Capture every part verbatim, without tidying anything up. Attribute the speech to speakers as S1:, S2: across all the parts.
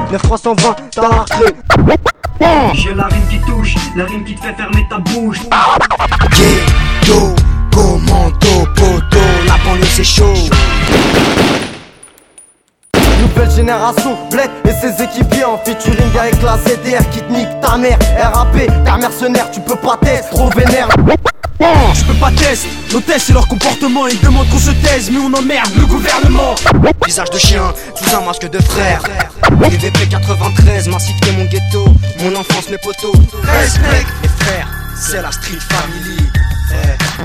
S1: neuf trois cent vingt, t'as la clé.
S2: J'ai la rime qui touche, la rime qui te fait fermer ta bouche.
S1: Ghetto, commando, poto, la banlieue c'est chaud. Nouvelle génération, Bled et ses équipiers en featuring avec la Z D R qui te nique ta mère. R A P, t'es un mercenaire, tu peux pas tester, trop vénère.
S3: Je peux pas tester, nos tests c'est leur comportement. Ils demandent qu'on se taise mais on emmerde le gouvernement.
S1: Visage de chien, sous un masque de frère. P V P quatre-vingt-treize, m'a cité mon ghetto. Mon enfance, mes potos. Respect les frères, c'est la street family. eh.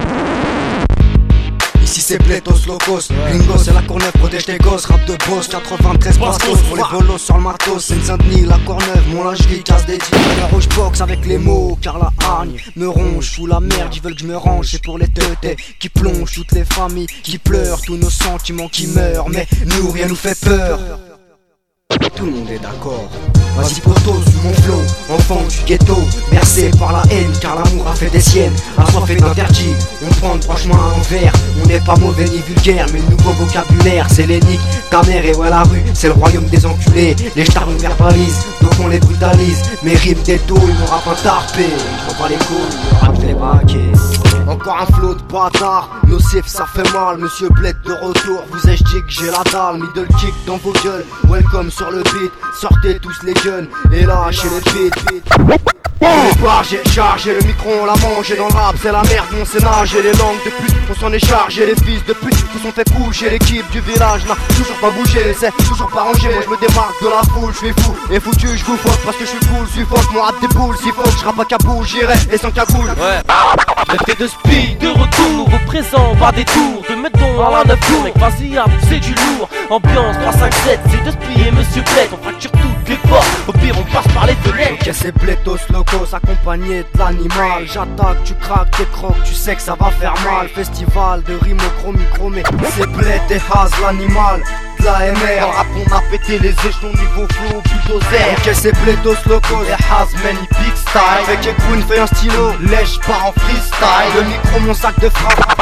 S1: Ici c'est Blétos Locos, Gringo c'est la Courneuve, protège tes gosses. Rap de boss, quatre-vingt-treize bastos. Pour les bolos sur le matos, Seine-Saint-Denis, la Courneuve, mon lingerie, casse des dix. La rouge box avec les mots, car la hargne me ronge. Sous la merde, ils veulent que je me range. C'est pour les teutés qui plongent, toutes les familles qui pleurent, tous nos sentiments qui meurent. Mais nous, rien nous fait peur. Tout le monde est d'accord. Vas-y poto sous mon flow, enfant du ghetto, bercé par la haine car l'amour a fait des siennes. La soif est interdit, on prend trois chemins à l'envers. On n'est pas mauvais ni vulgaire, mais le nouveau vocabulaire c'est l'énigme, ta mère et ouais la rue, c'est le royaume des enculés. Les stars nous verbalisent, donc on les brutalise. Mes rimes des taux, ils m'ont rap un tarpé. Je prends pas les couilles, le rap je les braqué. Encore un flot de bâtard, nocif ça fait mal. Monsieur Bled de retour, vous ai-je dit que j'ai la dalle. Middle kick dans vos gueules, welcome sur le beat. Sortez tous les guns et lâchez les beats. Les bars, j'ai chargé le micro, on l'a mangé dans le rap, c'est la merde, on s'est nagé. Les langues de pute, on s'en est chargé. Les fils de pute se sont fait coucher. L'équipe du village n'a toujours pas bougé, c'est toujours pas rangé. Moi je me démarque de la foule, je suis fou et foutu, je vous fuck parce que je suis cool, je suis fuck, mon rap déboule. Si fuck, je rappe à Kaboul, j'irai et sans cagoule. Ouais.
S4: L'effet de speed, de retour, représent par des tours. De mettons à la neuf tours, mec vas-y à pousser du lourd. Ambiance trois cinq sept, c'est de spier Monsieur Bled. On fracture toutes les portes, au pire on passe par les fenêtres.
S1: Ok c'est Blétos Locos accompagné de l'animal. J'attaque, tu craques, tes crocs, tu sais que ça va faire mal. Festival de rime au chromichromé, c'est Bled et Haz l'animal. De la M R, rap on a pété les échelons niveau flow bulldozer. Ok c'est Blétos Locos et Haz many big style. Avec Ekwoun fait un stylo, lèche part en freestyle. Le micro mon sac de frappe.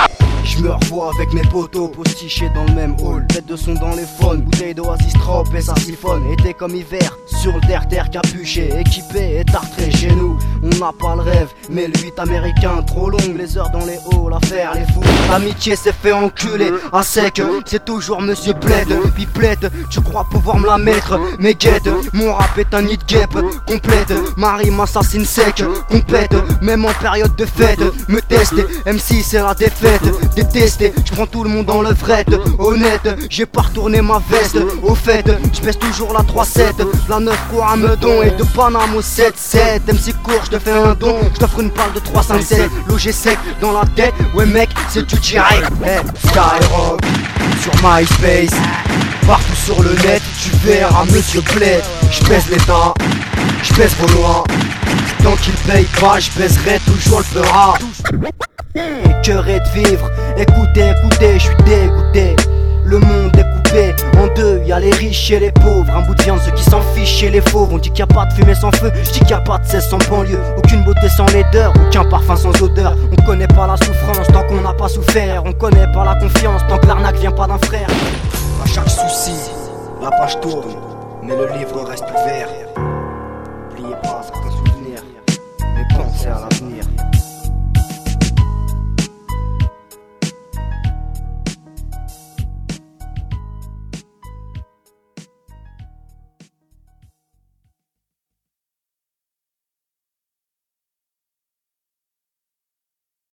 S1: Je me revois avec mes potos postichés dans le même hall. Tête de son dans les phones, bouteille d'oasis trop et ça siphonne. Été comme hiver, sur le terre-terre capuché, équipé et tartré chez nous. On n'a pas le rêve, mais le huit américain trop long. Les heures dans les halls à faire les fous. L'amitié s'est fait enculer à sec, c'est toujours Monsieur Bled. Pipelette, tu crois pouvoir me la mettre, mais guette, mon rap est un nid de guêpe complète. Marie m'assassine sec, complète, même en période de fête. Me tester, M C c'est la défaite. Détesté, je prends tout le monde dans le fret. Honnête, j'ai pas retourné ma veste. Au fait, je pèse toujours la trois sept. La neuf court à Meudon et de Paname au sept sept. M C court, je te fais un don, je t'offre une balle de trois cinq sept. Logé sec dans la tête, ouais mec, c'est du direct. Hey, Skyrock, sur MySpace, partout sur le net, tu verras Monsieur Bled. Je pèse l'état, je pèse vos lois. Tant qu'il paye pas, je pèserai toujours le fera. Cœur est de vivre, écoutez, écoutez, je suis dégoûté. Le monde est coupé en deux, y'a les riches et les pauvres. Un bout de viande, ceux qui s'en fichent et les fauves. On dit qu'il n'y a pas de fumée sans feu, je dis qu'il n'y a pas de cesse sans banlieue. Aucune beauté sans laideur, aucun parfum sans odeur. On connaît pas la souffrance tant qu'on n'a pas souffert. On connaît pas la confiance tant que l'arnaque vient pas d'un frère. À chaque souci, la page tourne, mais le livre reste ouvert. N'oubliez pas, c'est un souvenir, mais pensez à la